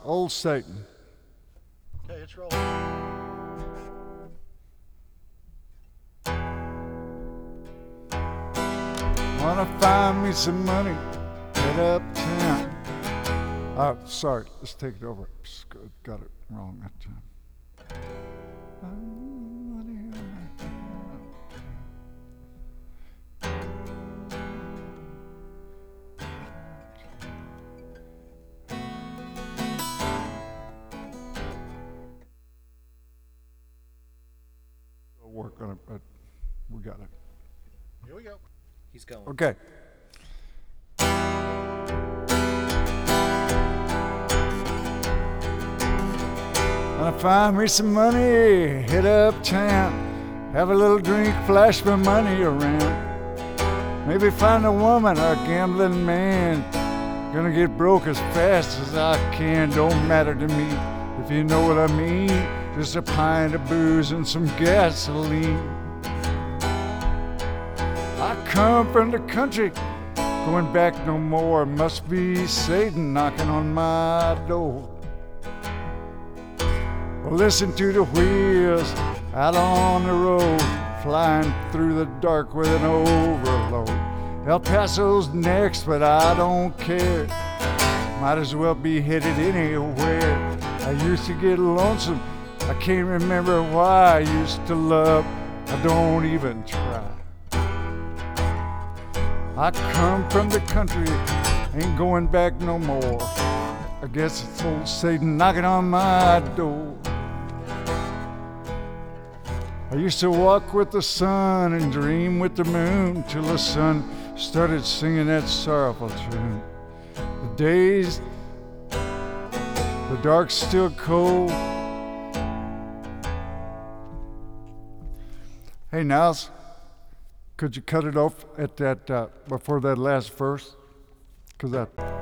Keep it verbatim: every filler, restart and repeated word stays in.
Old Satan. Okay, it's rolling. Wanna find me some money, head uptown. Oh, sorry, let's take it over. Got it wrong that time. We'll work on it, but we got it. Here we go. He's going. Okay. Gonna find me some money, hit uptown, have a little drink, flash my money around. Maybe find a woman or a gambling man. Gonna get broke as fast as I can, don't matter to me if you know what I mean. Just a pint of booze and some gasoline. I come from the country, going back no more. Must be Satan knocking on my door. Well, listen to the wheels out on the road, flying through the dark with an overload. El Paso's next, but I don't care. Might as well be headed anywhere. I used to get lonesome, I can't remember why. I used to love, I don't even try. I come from the country, ain't going back no more. I guess it's old Satan knocking on my door. I used to walk with the sun and dream with the moon till the sun started singing that sorrowful tune. The days, the dark's still cold. Hey, Niles, could you cut it off at that uh, before that last verse? Cause that.